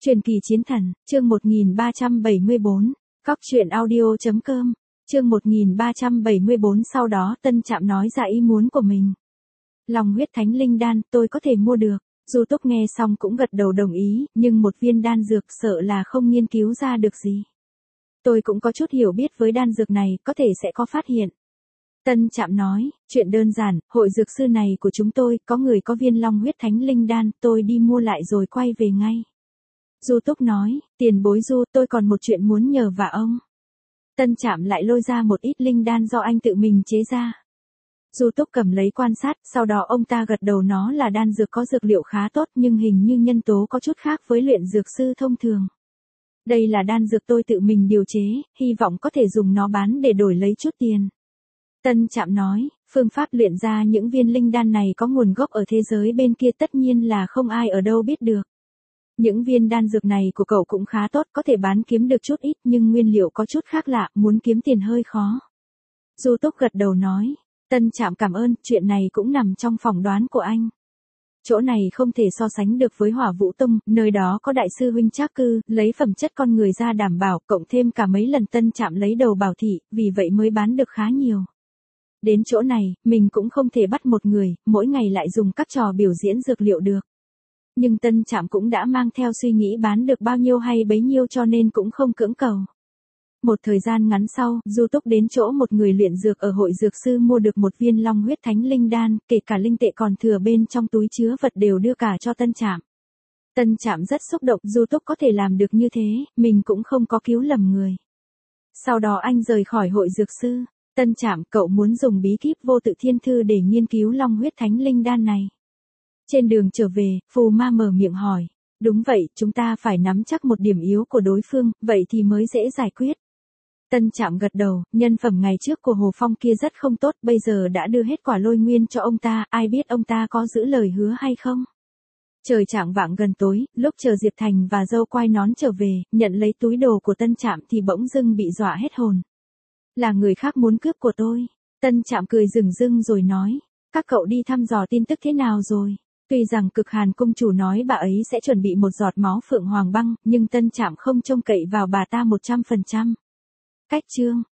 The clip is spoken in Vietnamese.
Truyền kỳ chiến thần, chương 1374, Cóc truyện audio.com, chương 1374. Sau đó Tân Trạm nói ra ý muốn của mình. Long huyết thánh linh đan, tôi có thể mua được. Du Túc nghe xong cũng gật đầu đồng ý, nhưng một viên đan dược sợ là không nghiên cứu ra được gì. Tôi cũng có chút hiểu biết với đan dược này, có thể sẽ có phát hiện. Tân Trạm nói, chuyện đơn giản, hội dược sư này của chúng tôi, có người có viên long huyết thánh linh đan, tôi đi mua lại rồi quay về ngay. Du Túc nói, tiền bối Du, tôi còn một chuyện muốn nhờ vả ông. Tân Trạm lại lôi ra một ít linh đan do anh tự mình chế ra. Du Túc cầm lấy quan sát, sau đó ông ta gật đầu, nó là đan dược có dược liệu khá tốt nhưng hình như nhân tố có chút khác với luyện dược sư thông thường. Đây là đan dược tôi tự mình điều chế, hy vọng có thể dùng nó bán để đổi lấy chút tiền. Tân Trạm nói, phương pháp luyện ra những viên linh đan này có nguồn gốc ở thế giới bên kia, tất nhiên là không ai ở đâu biết được. Những viên đan dược này của cậu cũng khá tốt, có thể bán kiếm được chút ít nhưng nguyên liệu có chút khác lạ, muốn kiếm tiền hơi khó. Du Túc gật đầu nói, Tân Trạm cảm ơn, chuyện này cũng nằm trong phỏng đoán của anh. Chỗ này không thể so sánh được với Hỏa Vũ Tông, nơi đó có đại sư huynh Trác Cư, lấy phẩm chất con người ra đảm bảo, cộng thêm cả mấy lần Tân Trạm lấy đầu bảo thị, vì vậy mới bán được khá nhiều. Đến chỗ này, mình cũng không thể bắt một người, mỗi ngày lại dùng các trò biểu diễn dược liệu được. Nhưng Tân Trạm cũng đã mang theo suy nghĩ bán được bao nhiêu hay bấy nhiêu cho nên cũng không cưỡng cầu. Một thời gian ngắn sau, Du Túc đến chỗ một người luyện dược ở hội dược sư mua được một viên long huyết thánh linh đan, kể cả linh tệ còn thừa bên trong túi chứa vật đều đưa cả cho Tân Trạm. Tân Trạm rất xúc động, Du Túc có thể làm được như thế, mình cũng không có cứu lầm người. Sau đó anh rời khỏi hội dược sư. Tân Trạm, cậu muốn dùng bí kíp vô tự thiên thư để nghiên cứu long huyết thánh linh đan này. Trên đường trở về, Phù Ma mở miệng hỏi. Đúng vậy, chúng ta phải nắm chắc một điểm yếu của đối phương, vậy thì mới dễ giải quyết. Tân Trạm gật đầu, nhân phẩm ngày trước của Hồ Phong kia rất không tốt, bây giờ đã đưa hết quả lôi nguyên cho ông ta, ai biết ông ta có giữ lời hứa hay không. Trời chạng vạng gần tối, lúc chờ Diệp Thành và dâu quai nón trở về, nhận lấy túi đồ của Tân Trạm thì bỗng dưng bị dọa hết hồn. Là người khác muốn cướp của tôi. Tân Trạm cười rừng rưng rồi nói, các cậu đi thăm dò tin tức thế nào rồi? Tuy rằng Cực Hàn Cung chủ nói bà ấy sẽ chuẩn bị một giọt máu Phượng Hoàng Băng, nhưng Tân Trạm không trông cậy vào bà ta 100%. Cách chương